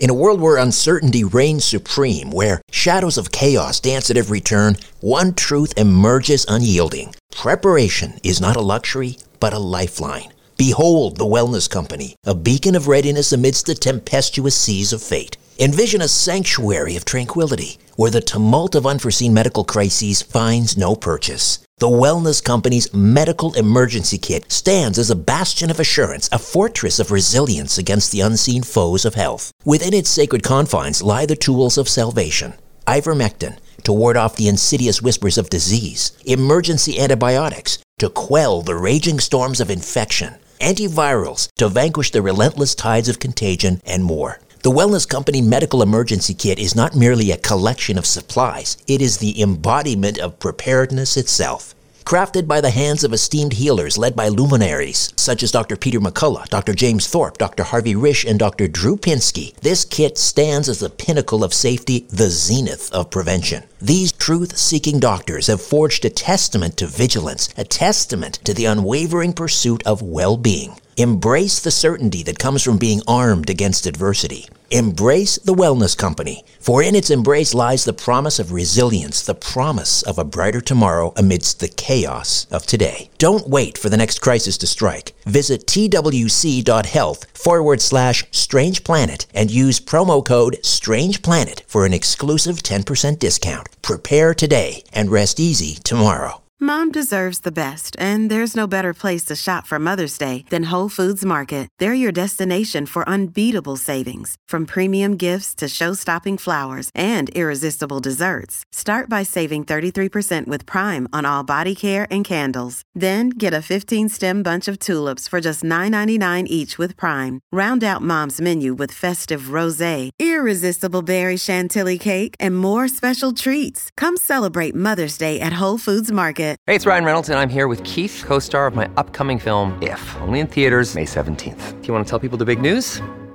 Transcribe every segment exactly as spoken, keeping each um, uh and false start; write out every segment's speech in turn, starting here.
In a world where uncertainty reigns supreme, where shadows of chaos dance at every turn, one truth emerges unyielding. Preparation is not a luxury, but a lifeline. Behold the Wellness Company, a beacon of readiness amidst the tempestuous seas of fate. Envision a sanctuary of tranquility, where the tumult of unforeseen medical crises finds no purchase. The Wellness Company's Medical Emergency Kit stands as a bastion of assurance, a fortress of resilience against the unseen foes of health. Within its sacred confines lie the tools of salvation. Ivermectin, to ward off the insidious whispers of disease. Emergency antibiotics, to quell the raging storms of infection. Antivirals, to vanquish the relentless tides of contagion, and more. The Wellness Company Medical Emergency Kit is not merely a collection of supplies. It is the embodiment of preparedness itself. Crafted by the hands of esteemed healers led by luminaries such as Doctor Peter McCullough, Doctor James Thorpe, Doctor Harvey Risch, and Doctor Drew Pinsky, this kit stands as the pinnacle of safety, the zenith of prevention. These truth-seeking doctors have forged a testament to vigilance, a testament to the unwavering pursuit of well-being. Embrace the certainty that comes from being armed against adversity. Embrace the Wellness Company, for in its embrace lies the promise of resilience, the promise of a brighter tomorrow amidst the chaos of today. Don't wait for the next crisis to strike. Visit twc.health forward slash Strange Planet and use promo code Strange Planet for an exclusive ten percent discount. Prepare today and rest easy tomorrow. Mom deserves the best, and there's no better place to shop for Mother's Day than Whole Foods Market. They're your destination for unbeatable savings, from premium gifts to show-stopping flowers and irresistible desserts. Start by saving thirty-three percent with Prime on all body care and candles. Then get a fifteen-stem bunch of tulips for just nine ninety-nine each with Prime. Round out Mom's menu with festive rosé, irresistible berry chantilly cake, and more special treats. Come celebrate Mother's Day at Whole Foods Market. Hey, it's Ryan Reynolds, and I'm here with Keith, co-star of my upcoming film, If, only in theaters May seventeenth. Do you want to tell people the big news?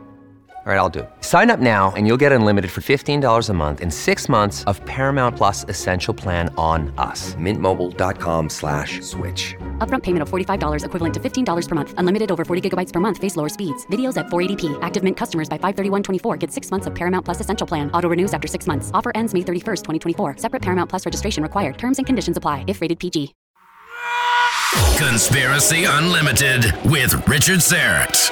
All right, I'll do it. Sign up now and you'll get unlimited for fifteen dollars a month and six months of Paramount Plus Essential Plan on us. Mint Mobile dot com slash switch. Upfront payment of forty-five dollars equivalent to fifteen dollars per month. Unlimited over forty gigabytes per month. Face lower speeds. Videos at four eighty p. Active Mint customers by five thirty-one twenty-four get six months of Paramount Plus Essential Plan. Auto renews after six months. Offer ends May thirty-first, twenty twenty-four. Separate Paramount Plus registration required. Terms and conditions apply if rated P G. Conspiracy Unlimited with Richard Syrett.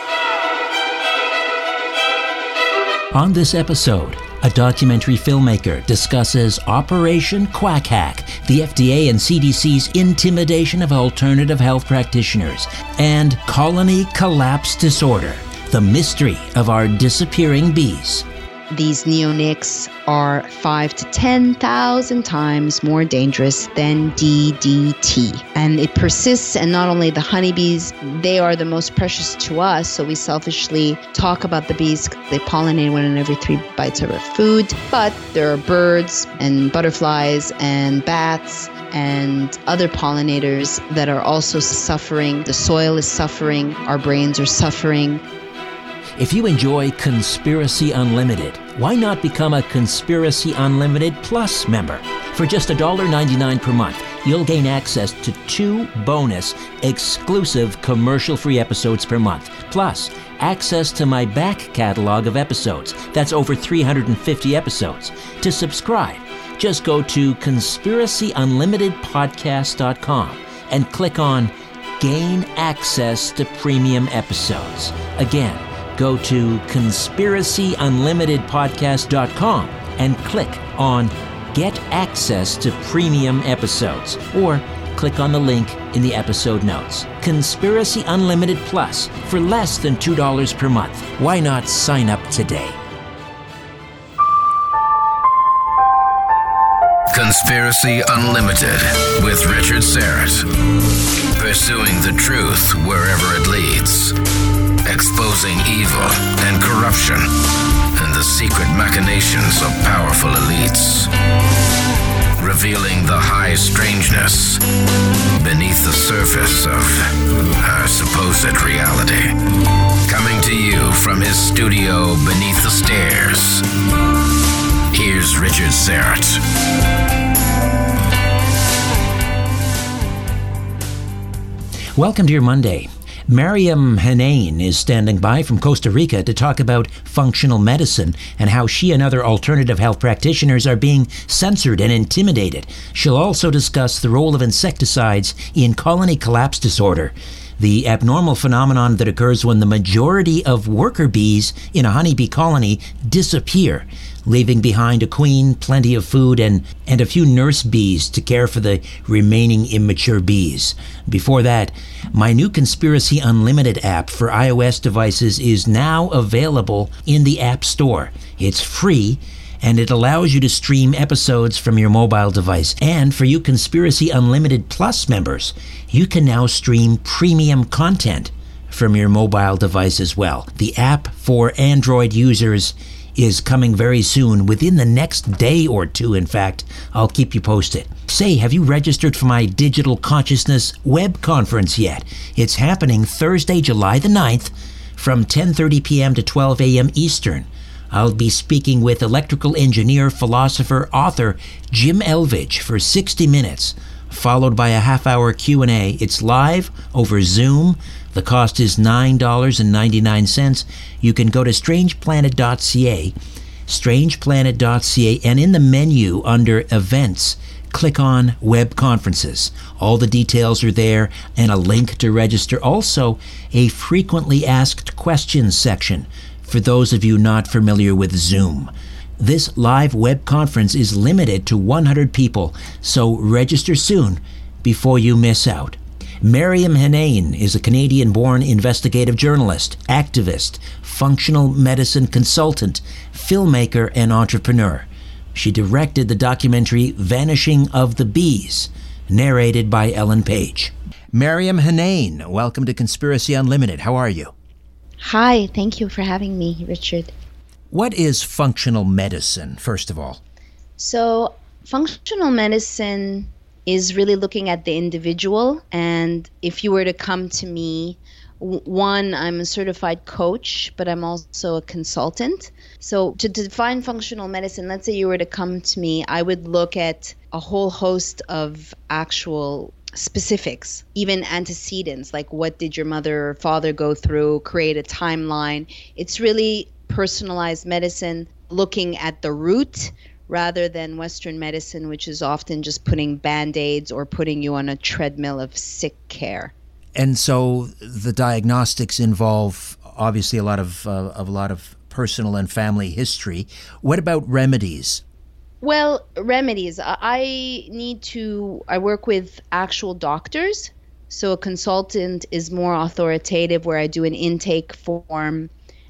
On this episode, a documentary filmmaker discusses Operation Quack Hack, the F D A and C D C's intimidation of alternative health practitioners, and colony collapse disorder, the mystery of our disappearing bees. These neonics are five to ten thousand times more dangerous than D D T. And it persists, and not only the honeybees, they are the most precious to us, so we selfishly talk about the bees because they pollinate one in every three bites of our food. But there are birds and butterflies and bats and other pollinators that are also suffering. The soil is suffering, our brains are suffering. If you enjoy Conspiracy Unlimited, why not become a Conspiracy Unlimited Plus member? For just one dollar ninety-nine per month, you'll gain access to two bonus, exclusive commercial-free episodes per month, plus access to my back catalog of episodes. That's over three hundred fifty episodes. To subscribe, just go to conspiracy unlimited podcast dot com and click on Gain Access to Premium Episodes. Again, go to conspiracy unlimited podcast dot com and click on Get Access to Premium Episodes, or click on the link in the episode notes. Conspiracy Unlimited Plus for less than two dollars per month. Why not sign up today? Conspiracy Unlimited with Richard Syrett. Pursuing the truth wherever it leads. Exposing evil and corruption and the secret machinations of powerful elites. Revealing the high strangeness beneath the surface of our supposed reality. Coming to you from his studio beneath the stairs, here's Richard Syrett. Welcome to your Monday. Mariam Hanane is standing by from Costa Rica to talk about functional medicine and how she and other alternative health practitioners are being censored and intimidated. She'll also discuss the role of insecticides in colony collapse disorder, the abnormal phenomenon that occurs when the majority of worker bees in a honeybee colony disappear, leaving behind a queen, plenty of food, and, and a few nurse bees to care for the remaining immature bees. Before that, my new Conspiracy Unlimited app for iOS devices is now available in the App Store. It's free, and it allows you to stream episodes from your mobile device. And for you Conspiracy Unlimited Plus members, you can now stream premium content from your mobile device as well. The app for Android users is coming very soon, within the next day or two, in fact. I'll keep you posted. Say, have you registered for my Digital Consciousness web conference yet? It's happening Thursday, July the ninth from ten thirty p.m. to twelve a.m. Eastern. I'll be speaking with electrical engineer, philosopher, author Jim Elvidge for sixty minutes, followed by a half-hour Q and A. It's live over Zoom. The cost is nine dollars and ninety-nine cents. You can go to strange planet dot c a, strange planet dot c a, and in the menu under Events, click on Web Conferences. All the details are there and a link to register. Also, a frequently asked questions section for those of you not familiar with Zoom. This live web conference is limited to one hundred people, so register soon before you miss out. Mariam Hanane is a Canadian-born investigative journalist, activist, functional medicine consultant, filmmaker, and entrepreneur. She directed the documentary Vanishing of the Bees, narrated by Ellen Page. Mariam Hanane, welcome to Conspiracy Unlimited. How are you? Hi, thank you for having me, Richard. What is functional medicine, first of all? So, functional medicine is really looking at the individual. And if you were to come to me, w- one, I'm a certified coach, but I'm also a consultant. So to define functional medicine, let's say you were to come to me, I would look at a whole host of actual specifics, even antecedents, like what did your mother or father go through, create a timeline. It's really personalized medicine, looking at the root rather than Western medicine, which is often just putting Band-Aids or putting you on a treadmill of sick care. And so the diagnostics involve obviously a lot of, uh, of a lot of personal and family history. What about remedies? Well, remedies. I need to, I work with actual doctors. So a consultant is more authoritative, where I do an intake form,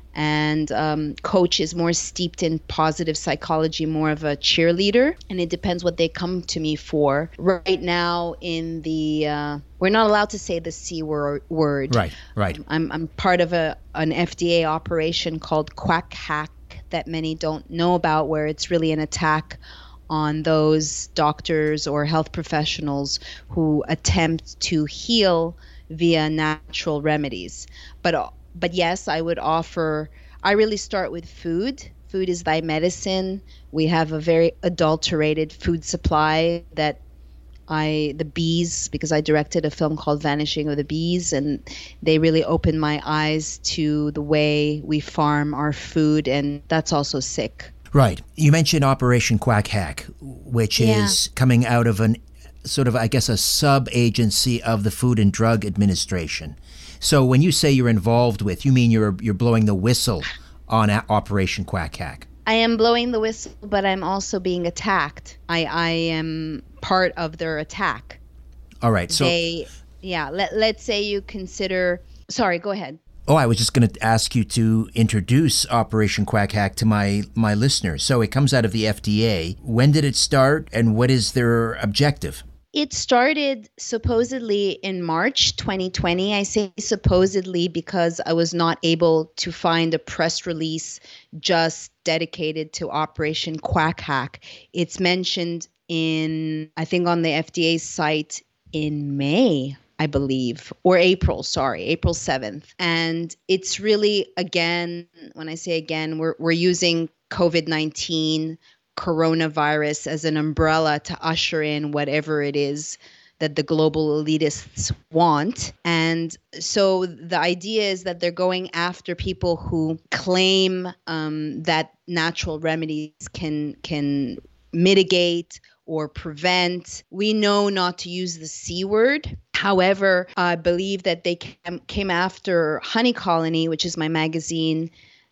and um, coach is more steeped in positive psychology, more of a cheerleader. And it depends what they come to me for. Right now in the, uh, we're not allowed to say the C wor- word. Right, right. I'm, I'm part of a an F D A operation called Quack Hack that many don't know about, where it's really an attack on those doctors or health professionals who attempt to heal via natural remedies. But But yes, I would offer, I really start with food. Food is thy medicine. We have a very adulterated food supply that I, the bees, because I directed a film called Vanishing of the Bees, and they really opened my eyes to the way we farm our food, and that's also sick. Right. You mentioned Operation Quack Hack, which Yeah. is coming out of an sort of, I guess, a sub-agency of the Food and Drug Administration. So when you say you're involved with, you mean you're you're blowing the whistle on a- Operation Quack Hack? I am blowing the whistle, but I'm also being attacked. I, I am part of their attack. All right. So, They, yeah, let, let's say you consider, sorry, go ahead. oh, I was just going to ask you to introduce Operation Quack Hack to my, my listeners. So it comes out of the F D A. When did it start, and what is their objective? It started supposedly in March twenty twenty. I say supposedly because I was not able to find a press release just dedicated to Operation Quack Hack. It's mentioned in, I think, on the F D A site in May, I believe, or April, sorry, April seventh. And it's really, again, when I say again, we're we're using COVID nineteen coronavirus as an umbrella to usher in whatever it is that the global elitists want. And so the idea is that they're going after people who claim um, that natural remedies can can mitigate or prevent. We know not to use the C word. However, I believe that they came, came after Honey Colony, which is my magazine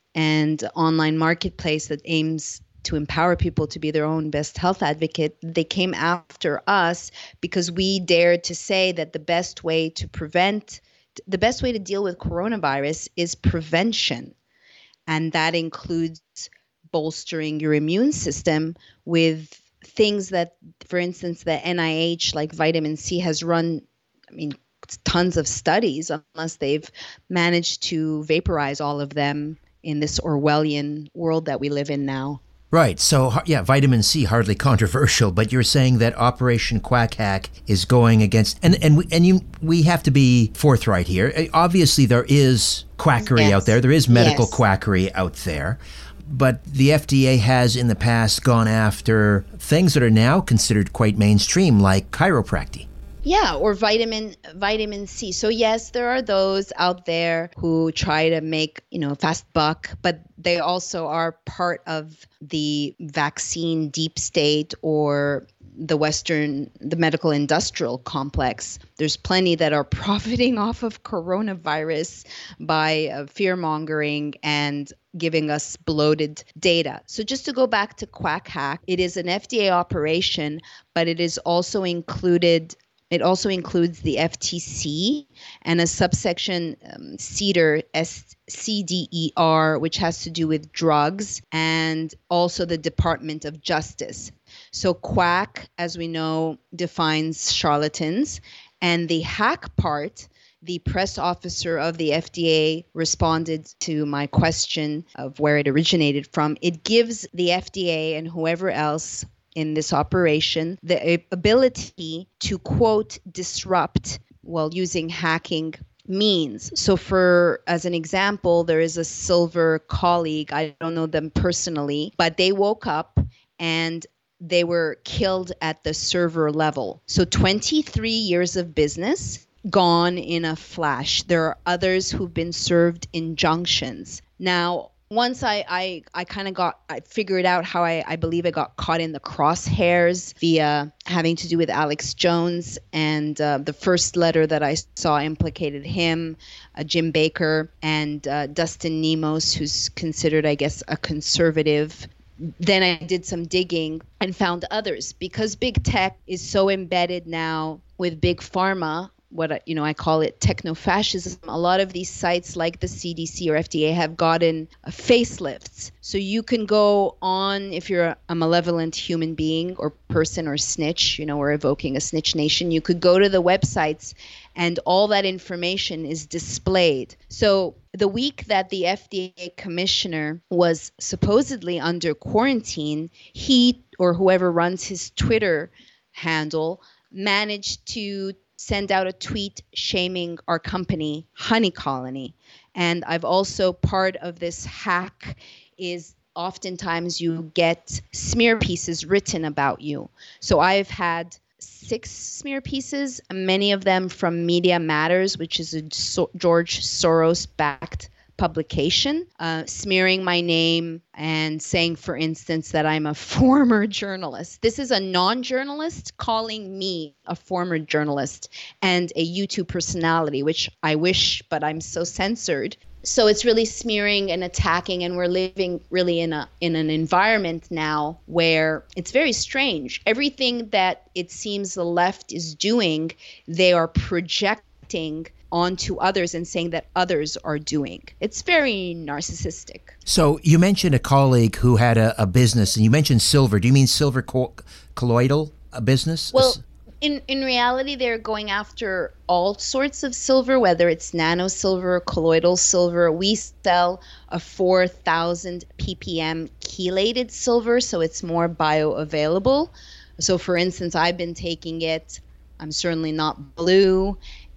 and online marketplace that aims to empower people to be their own best health advocate. They came after us because we dared to say that the best way to prevent, the best way to deal with coronavirus is prevention. And that includes bolstering your immune system with things that, for instance, the N I H, like vitamin C, has run, I mean, tons of studies, unless they've managed to vaporize all of them in this Orwellian world that we live in now. Right. So, yeah, vitamin C, hardly controversial, but you're saying that Operation Quack Hack is going against, and and we, and you we have to be forthright here. Obviously, there is quackery yes. out there. There is medical yes. quackery out there. But the F D A has in the past gone after things that are now considered quite mainstream, like chiropractic. Yeah, or vitamin vitamin C. So yes, there are those out there who try to make, you know, fast buck, but they also are part of the vaccine deep state or the Western, the medical industrial complex. There's plenty that are profiting off of coronavirus by uh, fear mongering and giving us bloated data. So just to go back to Quack Hack, it is an F D A operation, but it is also included It also includes the F T C and a subsection um, CDER, S C D E R, which has to do with drugs, and also the Department of Justice. So quack, as we know, defines charlatans, and the hack part, the press officer of the F D A responded to my question of where it originated from. It gives the F D A and whoever else in this operation the ability to, quote, disrupt while using hacking means. So for, as an example, there is a Silver colleague, I don't know them personally, but they woke up and they were killed at the server level. So twenty-three years of business gone in a flash. There are others who've been served injunctions. Now, Once I I, I kind of got, I figured out how I, I believe I got caught in the crosshairs via having to do with Alex Jones. And uh, the first letter that I saw implicated him, uh, Jim Baker, and uh, Dustin Nemos, who's considered, I guess, a conservative. Then I did some digging and found others, because big tech is so embedded now with big pharma. What, you know, I call it techno-fascism. A lot of these sites like the C D C or F D A have gotten uh, facelifts. So you can go on, if you're a malevolent human being or person or snitch, you know, we're evoking a snitch nation, you could go to the websites and all that information is displayed. So the week that the F D A commissioner was supposedly under quarantine, he or whoever runs his Twitter handle managed to send out a tweet shaming our company, Honey Colony. And I've also, part of this hack is oftentimes you get smear pieces written about you. So I've had six smear pieces, many of them from Media Matters, which is a so- George Soros-backed publication, uh, smearing my name and saying, for instance, that I'm a former journalist. This is a non-journalist calling me a former journalist and a YouTube personality, which I wish, but I'm so censored. So it's really smearing and attacking, and we're living really in a in an environment now where it's very strange. Everything that it seems the left is doing, they are projecting onto others and saying that others are doing. It's very narcissistic. So you mentioned a colleague who had a, a business, and you mentioned silver. Do you mean silver co- colloidal a business? Well, in, in reality, they're going after all sorts of silver, whether it's nano silver, colloidal silver. We sell a four thousand p p m chelated silver, so it's more bioavailable. So for instance, I've been taking it. I'm certainly not blue.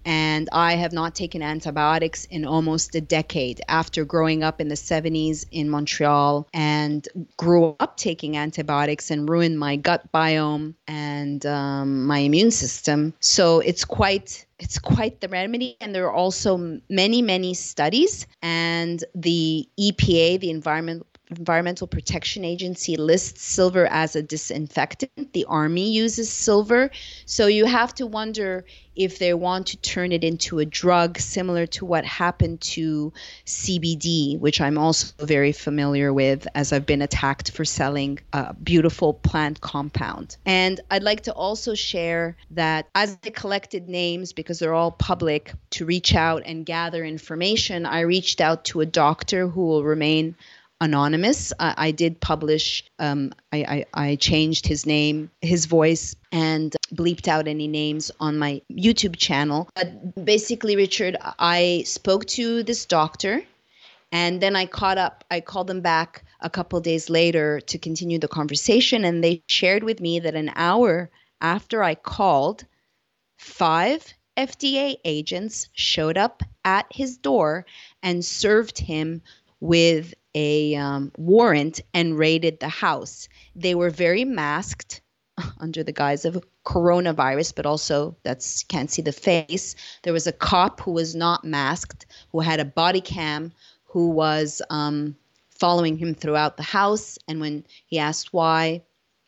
And I have not taken antibiotics in almost a decade after growing up in the seventies in Montreal and grew up taking antibiotics and ruined my gut biome and um, my immune system. So it's quite It's quite the remedy. And there are also many, many studies. And the E P A, the Environment, Environmental Protection Agency, lists silver as a disinfectant. The Army uses silver. So you have to wonder if they want to turn it into a drug similar to what happened to C B D, which I'm also very familiar with as I've been attacked for selling a beautiful plant compound. And I'd like to also share that as I collected names, because they're all public, to reach out and gather information, I reached out to a doctor who will remain anonymous. Uh, I did publish, um, I, I, I changed his name, his voice, and bleeped out any names on my YouTube channel. But basically, Richard, I spoke to this doctor, and then I caught up, I called them back a couple days later to continue the conversation, and they shared with me that an hour after I called, five F D A agents showed up at his door and served him with a um, warrant and raided the house. They were very masked under the guise of coronavirus, but also that's can't see the face. There was a cop who was not masked, who had a body cam, who was um, following him throughout the house. And when he asked why,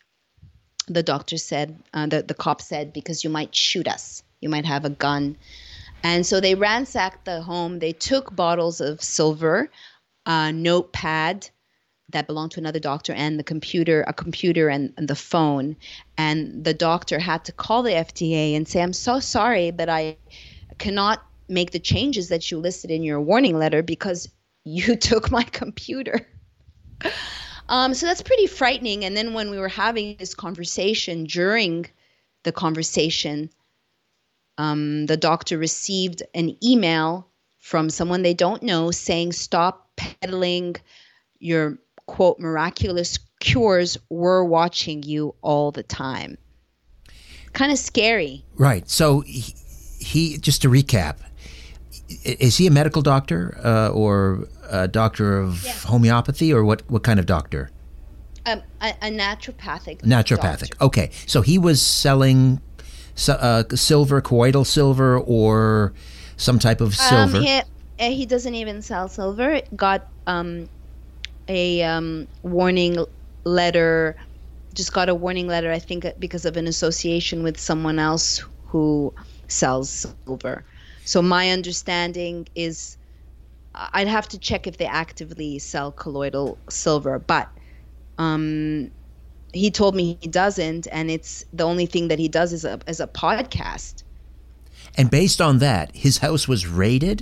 the doctor said, uh, the, the cop said, because you might shoot us. You might have a gun. And so they ransacked the home. They took bottles of silver, a notepad that belonged to another doctor, and the computer, a computer and, and the phone. And the doctor had to call the F D A and say, I'm so sorry, but I cannot make the changes that you listed in your warning letter because you took my computer. um, so that's pretty frightening. And then when we were having this conversation, during the conversation, um, the doctor received an email from someone they don't know saying, stop peddling your, quote, miraculous cures. We're watching you all the time. Kind of scary. Right. So he, he just to recap, is he a medical doctor uh, or a doctor of yeah. homeopathy, or what, what kind of doctor? Um, a, a naturopathic Naturopathic. doctor. Okay. So he was selling uh, silver, colloidal silver, or some type of silver. Um, he, he doesn't even sell silver. Got um, a um, warning letter, just got a warning letter, I think, because of an association with someone else who sells silver. So my understanding is, I'd have to check if they actively sell colloidal silver, but um, he told me he doesn't, and it's the only thing that he does is a, is a podcast. And based on that, his house was raided?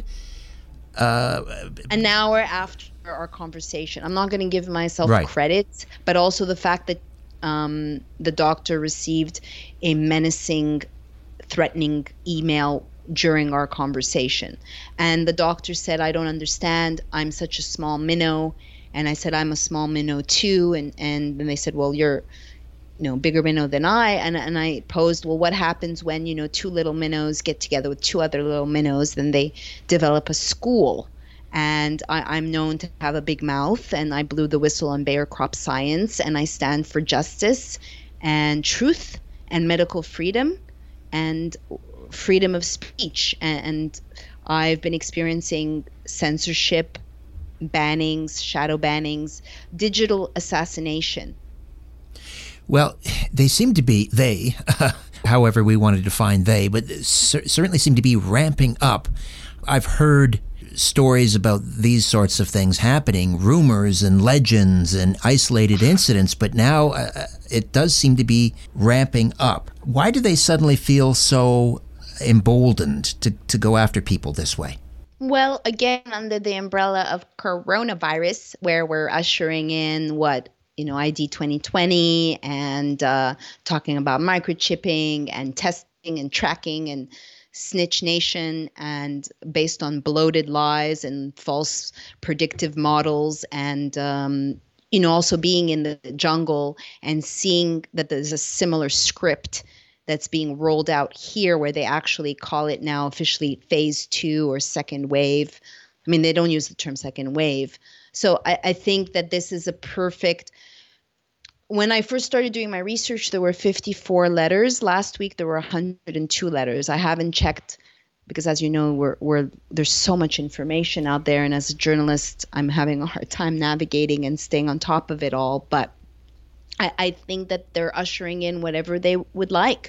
Uh, An hour after our conversation. I'm not going to give myself right. credit, but also the fact that um, the doctor received a menacing, threatening email during our conversation. And the doctor said, I don't understand. I'm such a small minnow. And I said, I'm a small minnow too. And, and then they said, well, you're you know, bigger minnow than I. And, and I posed, well, what happens when, you know, two little minnows get together with two other little minnows? Then they develop a school. And I, I'm known to have a big mouth, and I blew the whistle on Bayer Crop Science, and I stand for justice and truth and medical freedom and freedom of speech. And, and I've been experiencing censorship, bannings, shadow bannings, digital assassination. Well, they seem to be, they, however we want to define they, but cer- certainly seem to be ramping up. I've heard stories about these sorts of things happening, rumors and legends and isolated incidents, but now uh, it does seem to be ramping up. Why do they suddenly feel so emboldened to, to go after people this way? Well, again, under the umbrella of coronavirus, where we're ushering in what, you know, I D twenty twenty and uh, talking about microchipping and testing and tracking and Snitch Nation, and based on bloated lies and false predictive models, and, um, you know, also being in the jungle and seeing that there's a similar script that's being rolled out here, where they actually call it now officially phase two or second wave. I mean, they don't use the term second wave. So I, I think that this is a perfect. When I first started doing my research, there were fifty-four letters. Last week, there were one hundred two letters. I haven't checked because, as you know, we're, we're there's so much information out there. And as a journalist, I'm having a hard time navigating and staying on top of it all. But I, I think that they're ushering in whatever they would like.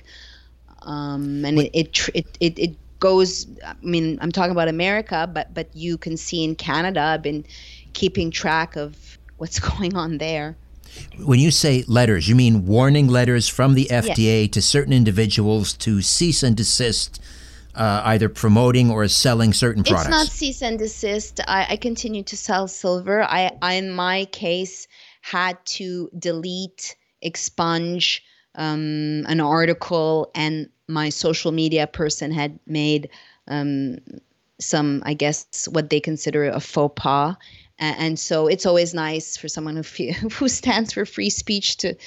Um, and it, it, it, it, it goes, I mean, I'm talking about America, but, but you can see in Canada, I've been keeping track of what's going on there. When you say letters, you mean warning letters from the F D A yes. to certain individuals to cease and desist uh, either promoting or selling certain products? It's not cease and desist. I, I continue to sell silver. I, I, in my case, had to delete, expunge um, an article, and my social media person had made um, some, I guess, what they consider a faux pas. And so it's always nice for someone who feel, who stands for free speech to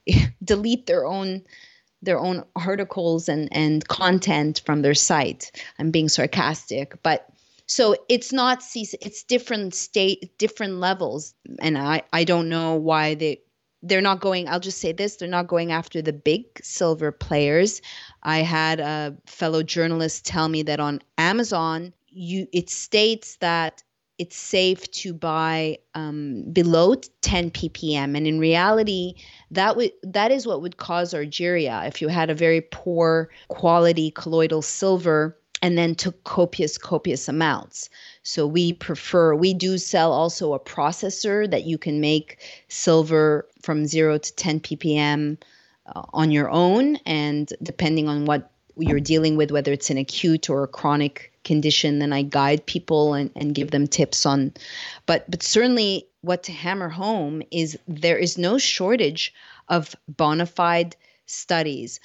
delete their own their own articles and, and content from their site. I'm being sarcastic, but so it's not it's different state different levels, and I, I don't know why they they're not going. I'll just say this: they're not going after the big silver players. I had a fellow journalist tell me that on Amazon, you it states that it's safe to buy um, below ten p p m. And in reality, that would that is what would cause argyria if you had a very poor quality colloidal silver and then took copious, copious amounts. So we prefer, we do sell also a processor that you can make silver from zero to ten p p m uh, on your own. And depending on what you're dealing with, whether it's an acute or a chronic condition, then I guide people and, and give them tips on. But but certainly what to hammer home is there is no shortage of bona fide studies.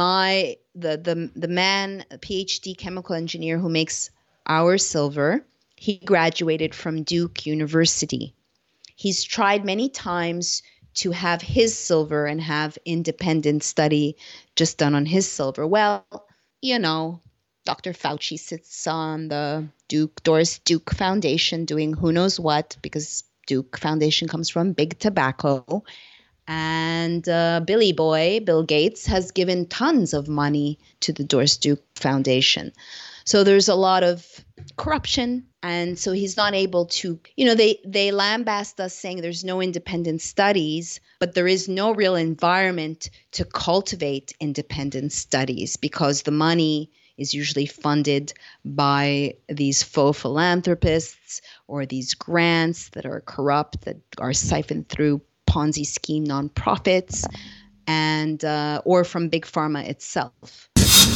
My the the the man, a PhD chemical engineer who makes our silver, he graduated from Duke University. He's tried many times to have his silver and have independent study just done on his silver. Well, you know, Doctor Fauci sits on the Duke, Doris Duke Foundation doing who knows what, because Duke Foundation comes from big tobacco. And uh, Billy Boy, Bill Gates, has given tons of money to the Doris Duke Foundation. So there's a lot of corruption. And so he's not able to, you know, they, they lambast us saying there's no independent studies, but there is no real environment to cultivate independent studies because the money is usually funded by these faux philanthropists or these grants that are corrupt, that are siphoned through Ponzi scheme nonprofits, and uh, or from Big Pharma itself.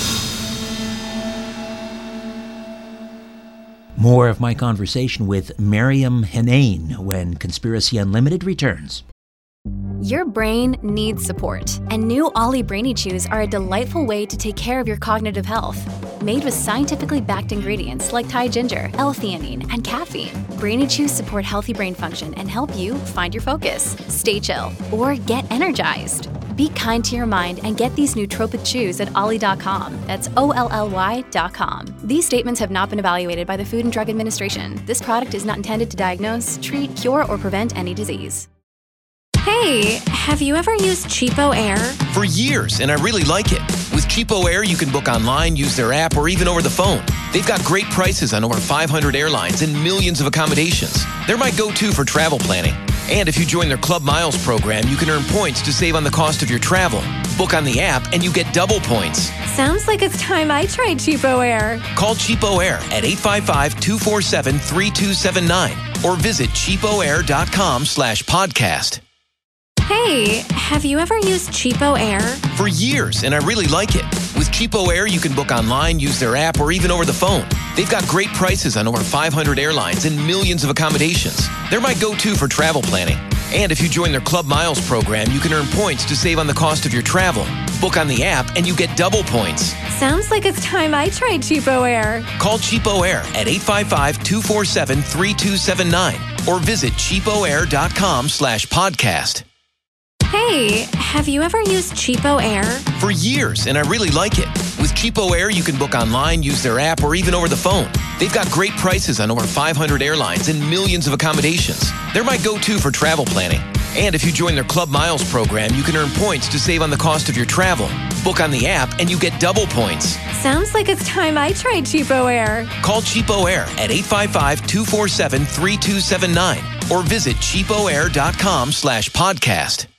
More of my conversation with Maryam Henein when Conspiracy Unlimited returns. Your brain needs support, and new Ollie Brainy Chews are a delightful way to take care of your cognitive health. Made with scientifically backed ingredients like Thai ginger, L-theanine, and caffeine, Brainy Chews support healthy brain function and help you find your focus, stay chill, or get energized. Be kind to your mind and get these nootropic chews at ollie dot com. That's O L L Y dot com. These statements have not been evaluated by the Food and Drug Administration. This product is not intended to diagnose, treat, cure, or prevent any disease. Hey, have you ever used Cheapo Air? For years, and I really like it. With Cheapo Air, you can book online, use their app, or even over the phone. They've got great prices on over five hundred airlines and millions of accommodations. They're my go-to for travel planning. And if you join their Club Miles program, you can earn points to save on the cost of your travel. Book on the app, and you get double points. Sounds like it's time I tried Cheapo Air. Call Cheapo Air at eight five five, two four seven, three two seven nine or visit cheapoair.com slash podcast. Hey, have you ever used Cheapo Air? For years, and I really like it. With Cheapo Air, you can book online, use their app, or even over the phone. They've got great prices on over five hundred airlines and millions of accommodations. They're my go-to for travel planning. And if you join their Club Miles program, you can earn points to save on the cost of your travel. Book on the app, and you get double points. Sounds like it's time I tried Cheapo Air. Call Cheapo Air at eight five five, two four seven, three two seven nine or visit cheapoair.com slash podcast. Hey, have you ever used Cheapo Air? For years, and I really like it. With Cheapo Air, you can book online, use their app, or even over the phone. They've got great prices on over five hundred airlines and millions of accommodations. They're my go-to for travel planning. And if you join their Club Miles program, you can earn points to save on the cost of your travel. Book on the app, and you get double points. Sounds like it's time I tried Cheapo Air. Call Cheapo Air at eight five five, two four seven, three two seven nine or visit cheapoair.com slash podcast.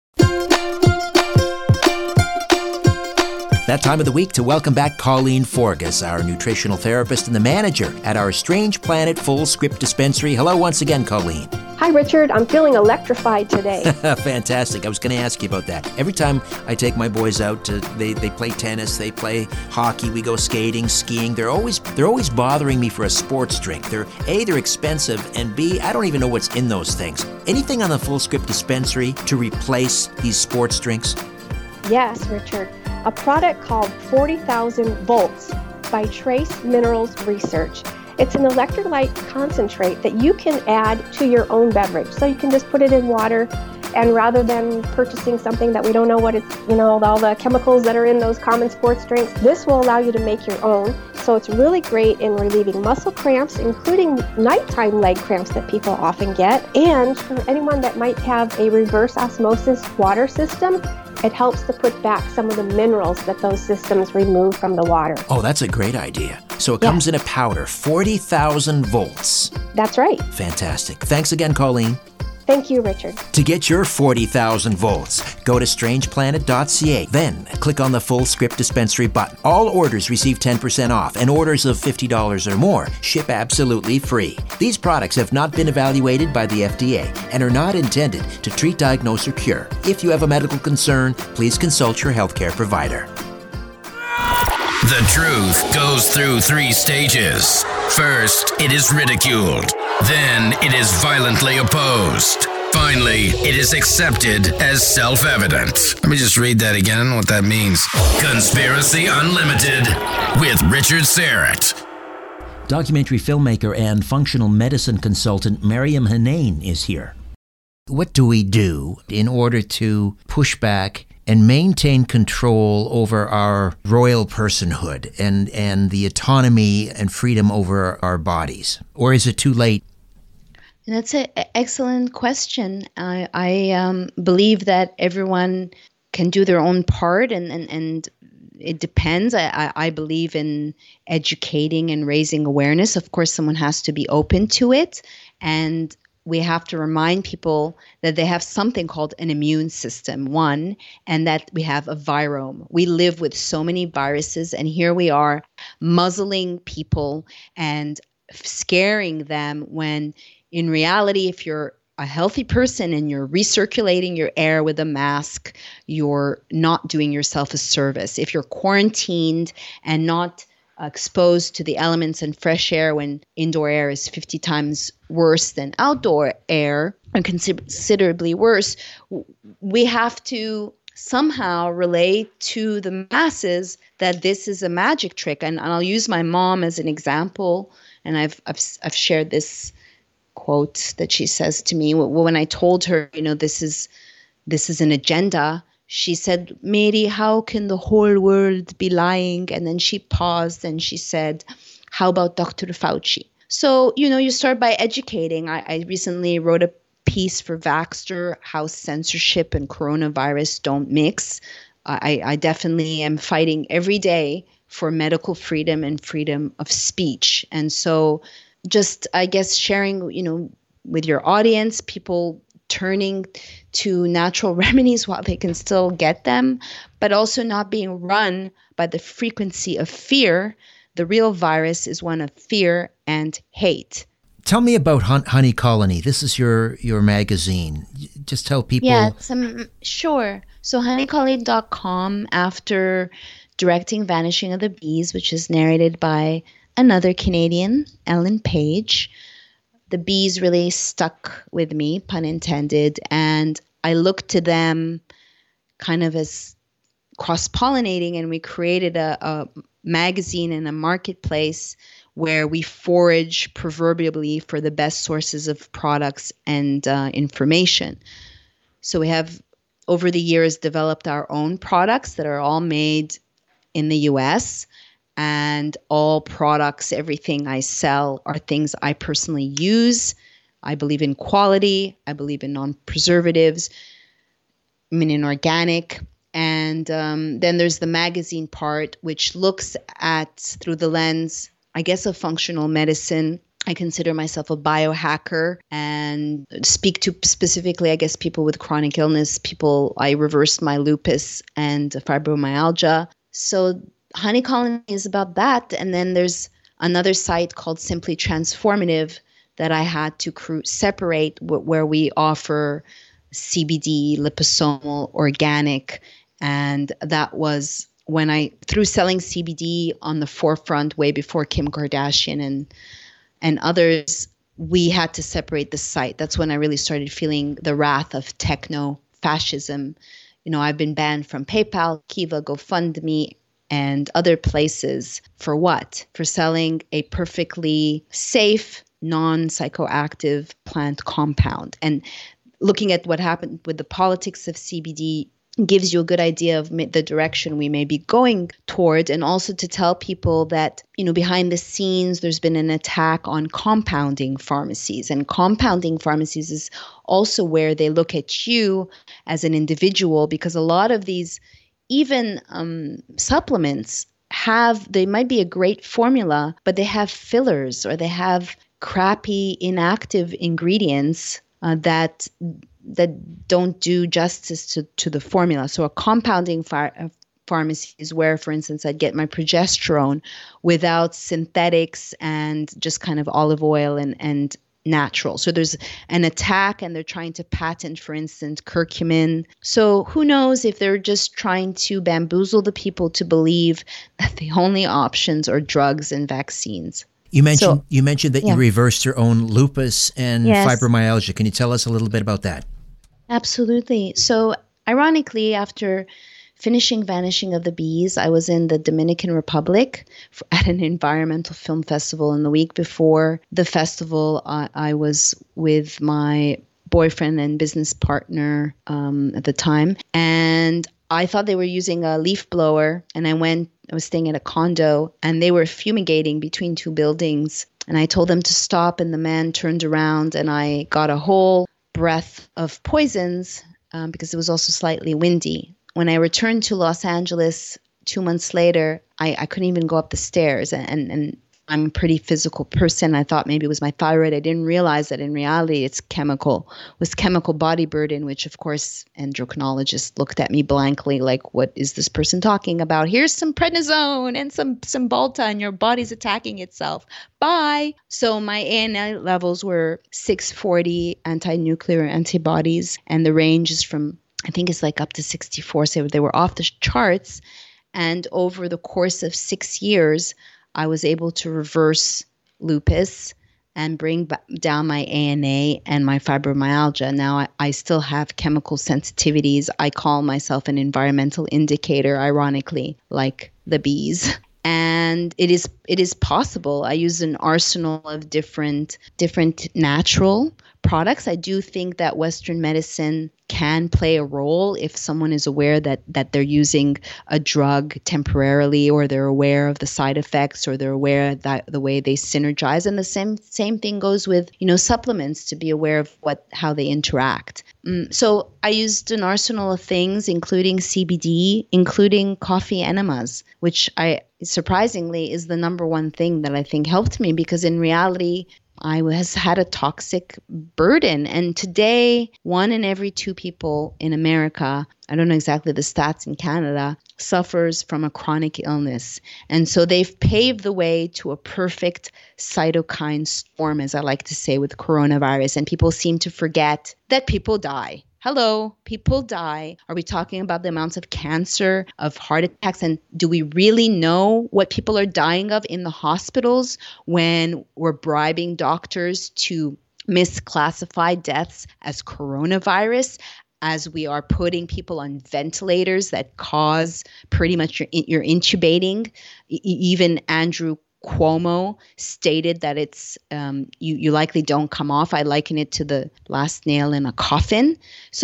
That time of the week to welcome back Colleen Forgas, our nutritional therapist and the manager at our Strange Planet Full Script Dispensary. Hello once again, Colleen. Hi, Richard. I'm feeling electrified today. Fantastic. I was going to ask you about that. Every time I take my boys out, to, they, they play tennis, they play hockey, we go skating, skiing. They're always they're always bothering me for a sports drink. They're A, they're expensive, and B, I don't even know what's in those things. Anything on the Full Script Dispensary to replace these sports drinks? Yes, Richard. A product called forty thousand volts by Trace Minerals Research. It's an electrolyte concentrate that you can add to your own beverage. So you can just put it in water, and rather than purchasing something that we don't know what it's, you know, all the chemicals that are in those common sports drinks, this will allow you to make your own. So it's really great in relieving muscle cramps, including nighttime leg cramps that people often get. And for anyone that might have a reverse osmosis water system, it helps to put back some of the minerals that those systems remove from the water. Oh, that's a great idea. So it Yeah. comes in a powder, forty thousand volts. That's right. Fantastic. Thanks again, Colleen. Thank you, Richard. To get your forty thousand volts, go to strange planet dot c a. Then click on the Full Script Dispensary button. All orders receive ten percent off, and orders of fifty dollars or more ship absolutely free. These products have not been evaluated by the F D A and are not intended to treat, diagnose, or cure. If you have a medical concern, please consult your healthcare provider. The truth goes through three stages. First, it is ridiculed. Then, it is violently opposed. Finally, it is accepted as self-evident. Let me just read that again. I don't know what that means. Conspiracy Unlimited with Richard Syrett. Documentary filmmaker and functional medicine consultant Mariam Hanane is here. What do we do in order to push back and maintain control over our royal personhood and, and the autonomy and freedom over our bodies? Or is it too late? That's an excellent question. I, I um, believe that everyone can do their own part, and, and, and it depends. I, I believe in educating and raising awareness. Of course, someone has to be open to it, and we have to remind people that they have something called an immune system, one, and that we have a virome. We live with so many viruses, and here we are muzzling people and scaring them when in reality, if you're a healthy person and you're recirculating your air with a mask, you're not doing yourself a service. If you're quarantined and not exposed to the elements and fresh air when indoor air is fifty times worse than outdoor air, and considerably worse, we have to somehow relate to the masses that this is a magic trick. And, and I'll use my mom as an example, and I've I've, I've shared this quote that she says to me when I told her, you know, this is this is an agenda. She said, Mary, how can the whole world be lying? And then she paused and she said, how about Doctor Fauci? So, you know, you start by educating. I, I recently wrote a piece for Vaxxter, how censorship and coronavirus don't mix. I, I definitely am fighting every day for medical freedom and freedom of speech. And so just, I guess, sharing, you know, with your audience, people turning to natural remedies while they can still get them, but also not being run by the frequency of fear. The real virus is one of fear and hate. Tell me about Hun- Honey Colony. This is your, your magazine. Just tell people. Yeah, some, sure. So honey colony dot com, after directing Vanishing of the Bees, which is narrated by another Canadian, Ellen Page, the bees really stuck with me, pun intended, and I looked to them kind of as cross-pollinating, and we created a, a magazine and a marketplace where we forage proverbially for the best sources of products and uh, information. So we have over the years, developed our own products that are all made in the U S, and all products, everything I sell are things I personally use. I believe in quality. I believe in non-preservatives. I mean, in organic. And um, then there's the magazine part, which looks at, through the lens, I guess, of functional medicine. I consider myself a biohacker and speak to specifically, I guess, people with chronic illness, people. I reversed my lupus and fibromyalgia. So Honey Colony is about that. And then there's another site called Simply Transformative that I had to cr- separate w- where we offer C B D, liposomal, organic. And that was when I, through selling C B D on the forefront way before Kim Kardashian and and others, we had to separate the site. That's when I really started feeling the wrath of techno-fascism. You know, I've been banned from PayPal, Kiva, GoFundMe, and other places. For what? For selling a perfectly safe, non-psychoactive plant compound. And looking at what happened with the politics of C B D gives you a good idea of the direction we may be going toward, and also to tell people that, you know, behind the scenes, there's been an attack on compounding pharmacies. And compounding pharmacies is also where they look at you as an individual, because a lot of these, even um, supplements, have, they might be a great formula, but they have fillers or they have crappy inactive ingredients uh, that that don't do justice to, to the formula. So a compounding ph- pharmacy is where, for instance, I'd get my progesterone without synthetics and just kind of olive oil and, and natural. So there's an attack, and they're trying to patent, for instance, curcumin. So who knows if they're just trying to bamboozle the people to believe that the only options are drugs and vaccines. You mentioned So- you mentioned that yeah. you reversed your own lupus and Yes. fibromyalgia. Can you tell us a little bit about that? Absolutely. So ironically, after finishing Vanishing of the Bees, I was in the Dominican Republic for, at an environmental film festival. And the week before the festival, I, I was with my boyfriend and business partner um, at the time. And I thought they were using a leaf blower. And I went, I was staying at a condo, and they were fumigating between two buildings. And I told them to stop, and the man turned around, and I got a whole breath of poisons um, because it was also slightly windy. When I returned to Los Angeles two months later, I, I couldn't even go up the stairs. And, and, and I'm a pretty physical person. I thought maybe it was my thyroid. I didn't realize that in reality it's chemical, was chemical body burden, which of course endocrinologists looked at me blankly like, what is this person talking about? Here's some prednisone and some Cymbalta, and your body's attacking itself. Bye. So my A N A levels were six forty anti-nuclear antibodies, and the range is from, I think it's like up to sixty-four. So they were off the charts. And over the course of six years, I was able to reverse lupus and bring ba- down my A N A and my fibromyalgia. Now I, I still have chemical sensitivities. I call myself an environmental indicator, ironically, like the bees. And it is it is possible. I use an arsenal of different different natural products. I do think that Western medicine can play a role if someone is aware that that they're using a drug temporarily, or they're aware of the side effects, or they're aware that the way they synergize. And the same same thing goes with, you know, supplements, to be aware of what how they interact. Um, so I used an arsenal of things, including C B D, including coffee enemas, which I surprisingly is the number one thing that I think helped me, because in reality, I was had a toxic burden. And today, one in every two people in America, I don't know exactly the stats in Canada, suffers from a chronic illness. And so they've paved the way to a perfect cytokine storm, as I like to say, with coronavirus. And people seem to forget that people die. Hello, people die. Are we talking about the amounts of cancer, of heart attacks? And do we really know what people are dying of in the hospitals when we're bribing doctors to misclassify deaths as coronavirus, as we are putting people on ventilators that cause pretty much your, your intubating? E- even Andrew Cuomo stated that it's um, you, you likely don't come off. I liken it to the last nail in a coffin. So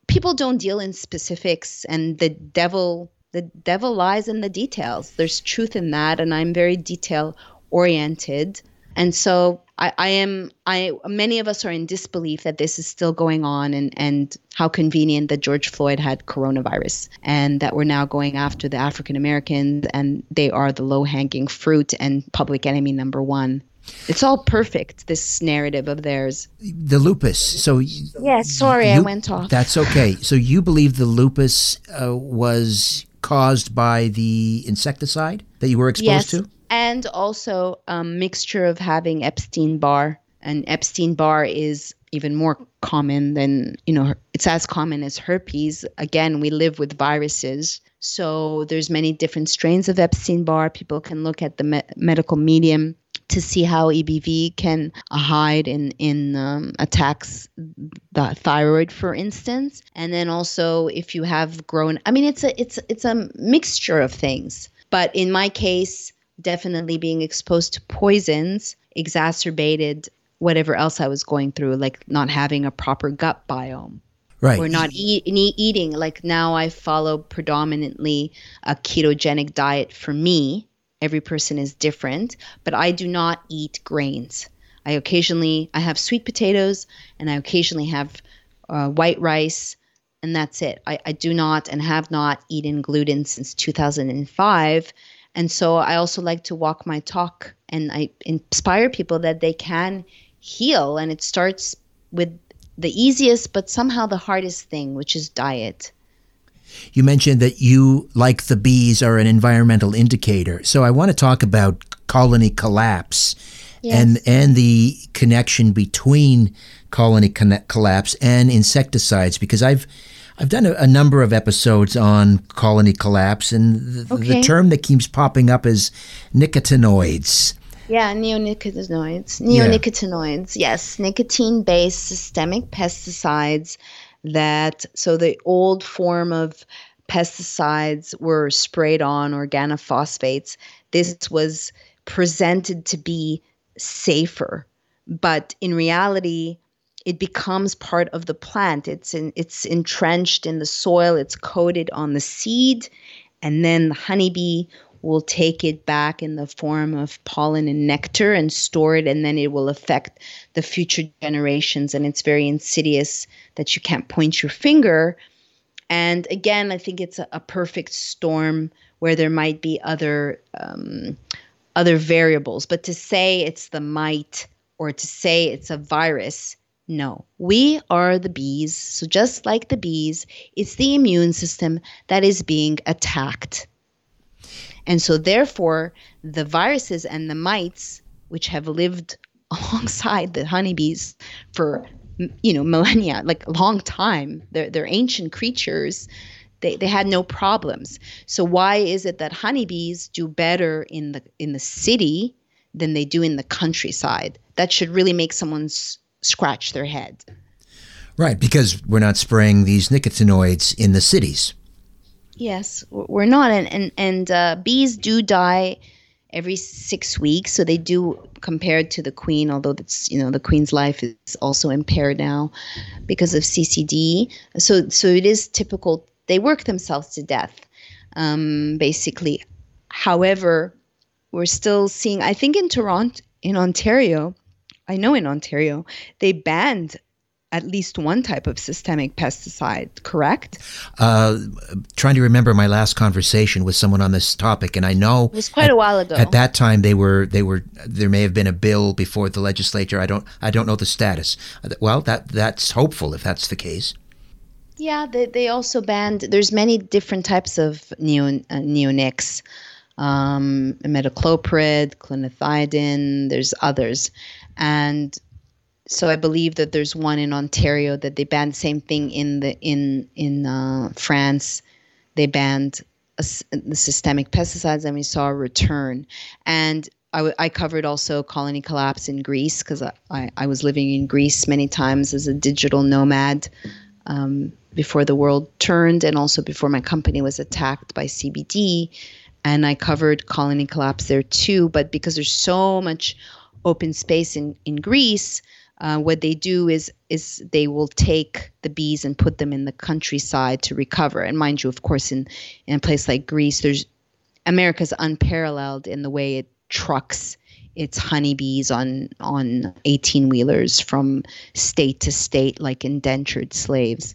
people don't deal in specifics, and the devil the devil lies in the details. There's truth in that, and I'm very detail oriented. And so I, I am, I, many of us are in disbelief that this is still going on, and, and how convenient that George Floyd had coronavirus, and that we're now going after the African Americans, and they are the low hanging fruit and public enemy number one. It's all perfect, this narrative of theirs. The lupus. So yeah, sorry, you, I went off. That's okay. So you believe the lupus uh, was caused by the insecticide that you were exposed yes. to? And also a mixture of having Epstein-Barr, and Epstein-Barr is even more common than, you know, it's as common as herpes. Again, we live with viruses. So there's many different strains of Epstein-Barr. People can look at the me- medical medium to see how E B V can hide in, in um, attacks the thyroid, for instance. And then also if you have grown, I mean, it's a, it's, it's a mixture of things. But in my case, definitely being exposed to poisons exacerbated whatever else I was going through, like not having a proper gut biome. Right. Or not eat, eating. Like now I follow predominantly a ketogenic diet for me. Every person is different, but I do not eat grains. I occasionally, I have sweet potatoes, and I occasionally have uh, white rice, and that's it. I, I do not and have not eaten gluten since two thousand five. And so I also like to walk my talk, and I inspire people that they can heal. And it starts with the easiest, but somehow the hardest thing, which is diet. You mentioned that you, like the bees, are an environmental indicator. So I want to talk about colony collapse yes. and, and the connection between colony con- collapse and insecticides, because I've I've done a, a number of episodes on colony collapse, and the, okay. the term that keeps popping up is nicotinoids. Yeah, neonicotinoids. Neonicotinoids, yeah. yes. Nicotine-based systemic pesticides that, so the old form of pesticides were sprayed on organophosphates. This was presented to be safer, but in reality, it becomes part of the plant. It's in, it's entrenched in the soil. It's coated on the seed, and then the honeybee will take it back in the form of pollen and nectar and store it, and then it will affect the future generations. And it's very insidious that you can't point your finger. And again, I think it's a, a perfect storm where there might be other um, other variables. But to say it's the mite or to say it's a virus, no, we are the bees. So just like the bees, it's the immune system that is being attacked. And so therefore, the viruses and the mites, which have lived alongside the honeybees for, you know, millennia, like a long time, they're, they're ancient creatures, they, they had no problems. So why is it that honeybees do better in the in the city than they do in the countryside? That should really make someone's scratch their head. Right, because we're not spraying these nicotinoids in the cities. Yes, we're not. And and, and uh, bees do die every six weeks. So they do, compared to the queen, although that's, you know, the queen's life is also impaired now because of C C D. So so it is typical. They work themselves to death, um, basically. However, we're still seeing, I think in Toronto, in Ontario, I know in Ontario, they banned at least one type of systemic pesticide, correct? Uh, trying to remember my last conversation with someone on this topic, and I know it was quite at, a while ago. At that time, they were they were there may have been a bill before the legislature. I don't I don't know the status. Well, that that's hopeful if that's the case. Yeah, they they also banned. There's many different types of neo uh, neonics. Um, imidacloprid, clonidine, there's others. And so I believe that there's one in Ontario that they banned. Same thing in the in in uh, France, they banned a, the systemic pesticides, and we saw a return. And I, w- I covered also colony collapse in Greece because I, I, I was living in Greece many times as a digital nomad um, before the world turned, and also before my company was attacked by C B D. And I covered colony collapse there too. But because there's so much open space in, in Greece, Uh, what they do is is they will take the bees and put them in the countryside to recover. And mind you, of course, in, in a place like Greece, there's America's unparalleled in the way it trucks its honeybees on on eighteen-wheelers from state to state like indentured slaves.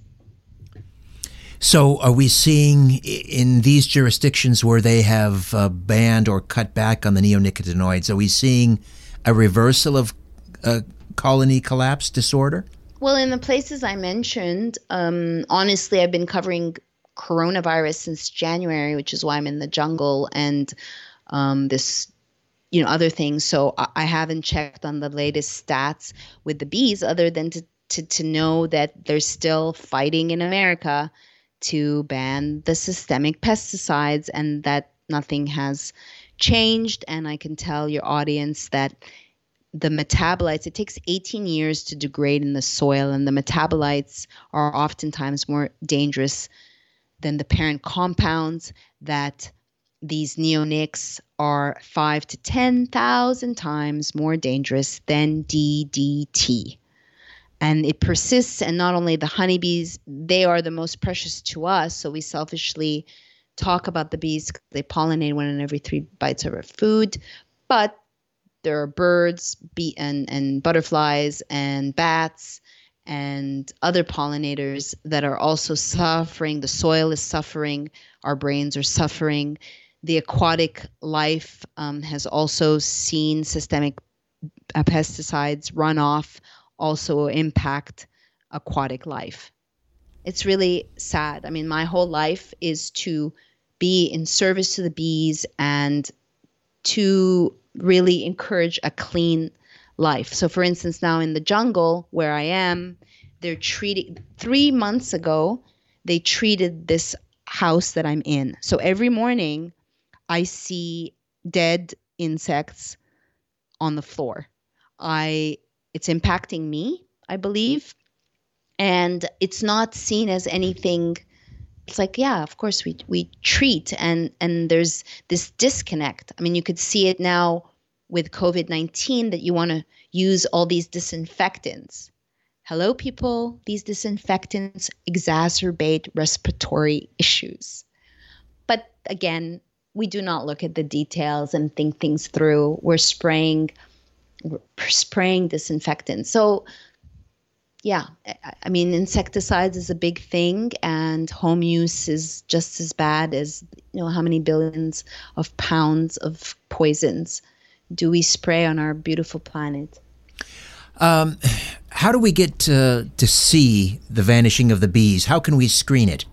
So are we seeing in these jurisdictions where they have uh, banned or cut back on the neonicotinoids, are we seeing a reversal of uh, colony collapse disorder? Well, in the places I mentioned, um, honestly, I've been covering coronavirus since January, which is why I'm in the jungle and um, this, you know, other things. So I, I haven't checked on the latest stats with the bees other than to, to, to know that they're still fighting in America to ban the systemic pesticides and that nothing has changed. And I can tell your audience that the metabolites, it takes eighteen years to degrade in the soil, and the metabolites are oftentimes more dangerous than the parent compounds, that these neonics are five to ten thousand times more dangerous than D D T. And it persists, and not only the honeybees, they are the most precious to us, so we selfishly talk about the bees because they pollinate one in every three bites of our food, but there are birds, bee and, and butterflies and bats and other pollinators that are also suffering. The soil is suffering. Our brains are suffering. The aquatic life um, has also seen systemic uh, pesticides runoff also impact aquatic life. It's really sad. I mean, my whole life is to be in service to the bees and to really encourage a clean life. So for instance, now in the jungle where I am, they're treating, three months ago, they treated this house that I'm in. So every morning I see dead insects on the floor. I, it's impacting me, I believe. And it's not seen as anything. It's like, yeah, of course we we treat, and and there's this disconnect. I mean, you could see it now with COVID nineteen that you want to use all these disinfectants. Hello, people, these disinfectants exacerbate respiratory issues. But again, we do not look at the details and think things through. We're spraying, we're spraying disinfectants. So yeah, I mean, insecticides is a big thing, and home use is just as bad as, you know, how many billions of pounds of poisons do we spray on our beautiful planet? Um, how do we get to, to see the vanishing of the bees? How can we screen it?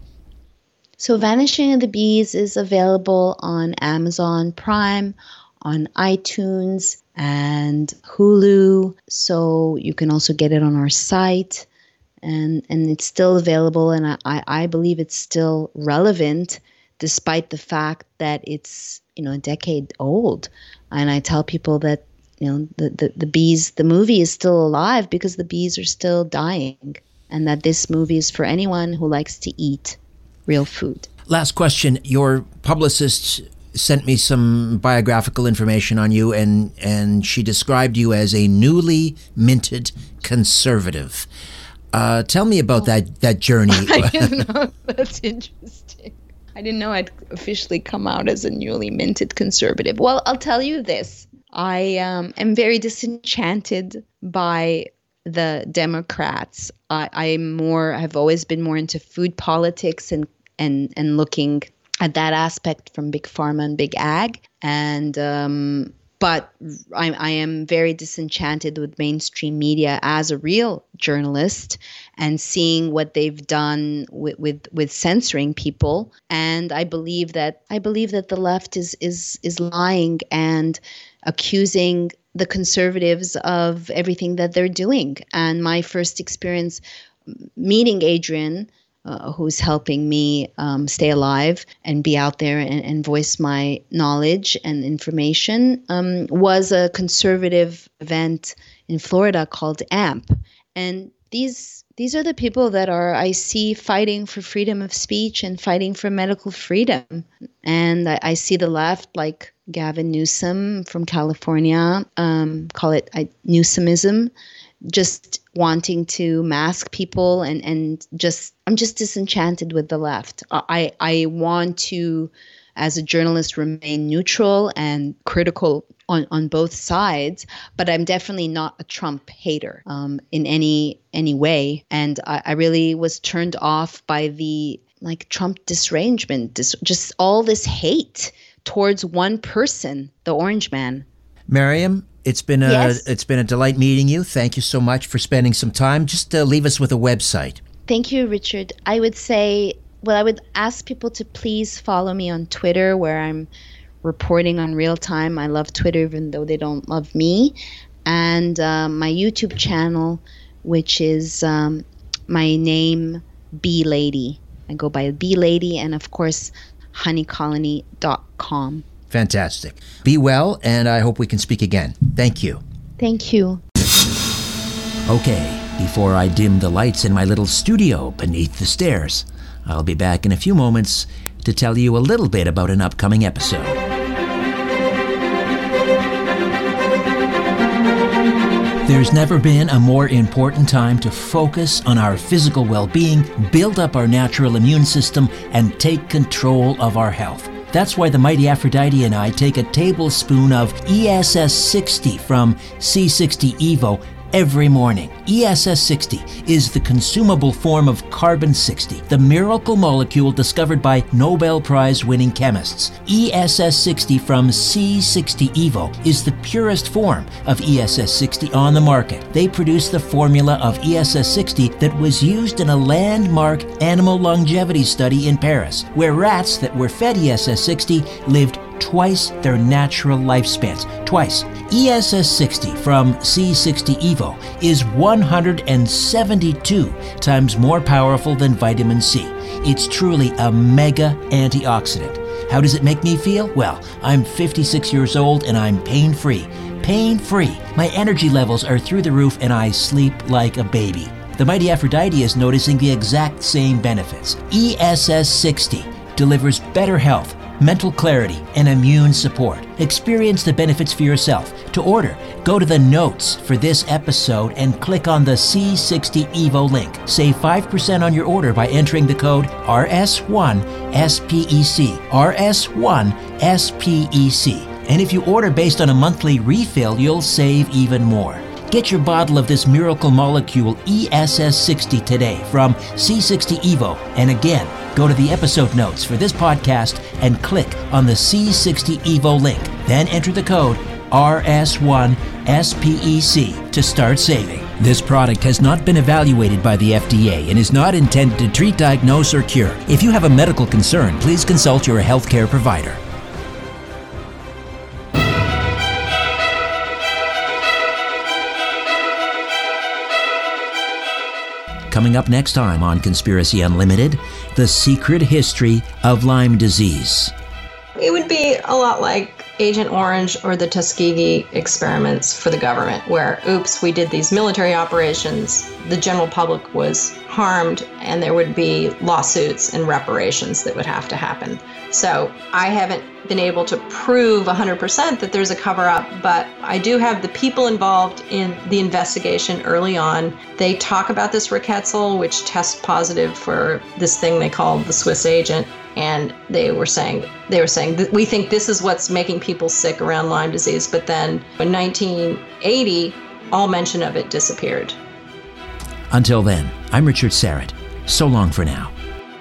So Vanishing of the Bees is available on Amazon Prime, on iTunes, and Hulu. So you can also get it on our site, and and it's still available, and I, I believe it's still relevant despite the fact that it's, you know, a decade old. And I tell people that, you know, the, the, the bees, the movie is still alive because the bees are still dying, and that this movie is for anyone who likes to eat real food. Last question. Your publicist sent me some biographical information on you, and, and she described you as a newly minted conservative. Uh, tell me about oh. that, that journey. I didn't know. That's interesting. I didn't know I'd officially come out as a newly minted conservative. Well, I'll tell you this. I um, am very disenchanted by the Democrats. I, I'm more, I've always been more into food politics and, and, and looking at that aspect from big pharma and big ag. And, um, but I, I am very disenchanted with mainstream media as a real journalist and seeing what they've done with, with, with censoring people. And I believe that, I believe that the left is, is, is lying and accusing the conservatives of everything that they're doing. And my first experience meeting Adrian, Uh, who's helping me um, stay alive and be out there and, and voice my knowledge and information, um, was a conservative event in Florida called A M P. And these these are the people that are, I see, fighting for freedom of speech and fighting for medical freedom. And I, I see the left, like Gavin Newsom from California, um, call it I, Newsomism, just wanting to mask people and, and just, I'm just disenchanted with the left. I, I want to, as a journalist, remain neutral and critical on, on both sides, but I'm definitely not a Trump hater um, in any any way. And I, I really was turned off by the like Trump disarrangement, dis- just all this hate towards one person, the Orange Man. Miriam, it's been a Yes. it's been a delight meeting you. Thank you so much for spending some time. Just uh, leave us with a website. Thank you, Richard. I would say, well, I would ask people to please follow me on Twitter, where I'm reporting on real time. I love Twitter, even though they don't love me. And uh, my YouTube channel, which is um, my name, B Lady. I go by B Lady, and of course, honey colony dot com. Fantastic. Be well, and I hope we can speak again. Thank you. Thank you. Okay, before I dim the lights in my little studio beneath the stairs, I'll be back in a few moments to tell you a little bit about an upcoming episode. There's never been a more important time to focus on our physical well-being, build up our natural immune system, and take control of our health. That's why the mighty Aphrodite and I take a tablespoon of E S S sixty from C sixty Evo every morning. E S S sixty is the consumable form of carbon sixty, the miracle molecule discovered by Nobel Prize-winning chemists. E S S sixty from C sixty Evo is the purest form of E S S sixty on the market. They produce the formula of E S S sixty that was used in a landmark animal longevity study in Paris, where rats that were fed E S S sixty lived twice their natural lifespans. Twice. E S S sixty from C sixty Evo is one hundred seventy-two times more powerful than vitamin C. It's truly a mega antioxidant. How does it make me feel? Well, I'm fifty-six years old and I'm pain-free. Pain-free. My energy levels are through the roof and I sleep like a baby. The mighty Aphrodite is noticing the exact same benefits. E S S sixty delivers better health, mental clarity, and immune support. Experience the benefits for yourself. To order, go to the notes for this episode and click on the C sixty Evo link. Save five percent on your order by entering the code R S one S P E C. R S one S P E C. And if you order based on a monthly refill, you'll save even more. Get your bottle of this miracle molecule E S S sixty today from C sixty Evo. And again, go to the episode notes for this podcast and click on the C sixty Evo link. Then enter the code R S one S P E C to start saving. This product has not been evaluated by the F D A and is not intended to treat, diagnose, or cure. If you have a medical concern, please consult your healthcare provider. Coming up next time on Conspiracy Unlimited, the secret history of Lyme disease. It would be a lot like Agent Orange or the Tuskegee experiments for the government, where, oops, we did these military operations, the general public was harmed, and there would be lawsuits and reparations that would have to happen. So I haven't been able to prove one hundred percent that there's a cover-up, but I do have the people involved in the investigation early on. They talk about this Rickettsial, which tests positive for this thing they call the Swiss agent. And they were saying, they were saying that we think this is what's making people sick around Lyme disease. But then in nineteen eighty, all mention of it disappeared. Until then, I'm Richard Syrett. So long for now.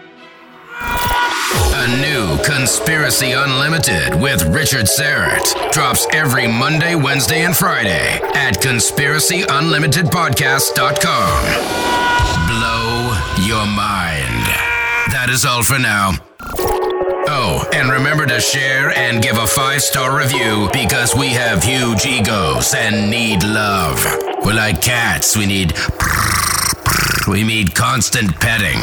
A new Conspiracy Unlimited with Richard Syrett drops every Monday, Wednesday, and Friday at conspiracy unlimited podcast dot com. Blow your mind. That is all for now. Oh, and remember to share and give a five-star review because we have huge egos and need love. We're like cats. We need... We need constant petting.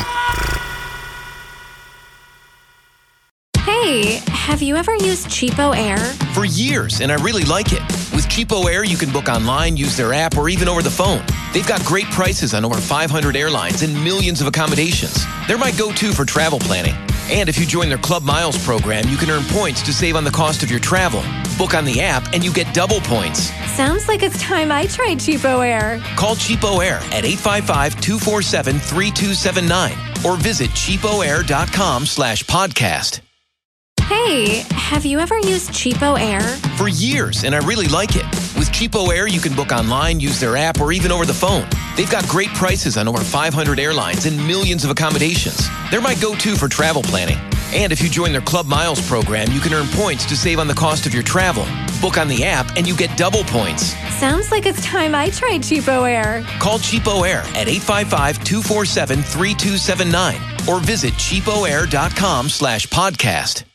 Hey, have you ever used Cheapo Air? For years, and I really like it. With Cheapo Air, you can book online, use their app, or even over the phone. They've got great prices on over five hundred airlines and millions of accommodations. They're my go-to for travel planning. And if you join their Club Miles program, you can earn points to save on the cost of your travel. Book on the app and you get double points. Sounds like it's time I tried Cheapo Air. Call Cheapo Air at eight five five, two four seven, three two seven nine or visit cheapoair.com slash podcast. Hey, have you ever used Cheapo Air? For years, and I really like it. With Cheapo Air, you can book online, use their app, or even over the phone. They've got great prices on over five hundred airlines and millions of accommodations. They're my go-to for travel planning. And if you join their Club Miles program, you can earn points to save on the cost of your travel. Book on the app and you get double points. Sounds like it's time I tried Cheapo Air. Call Cheapo Air at eight five five, two four seven, three two seven nine or visit cheapoair.com slash podcast.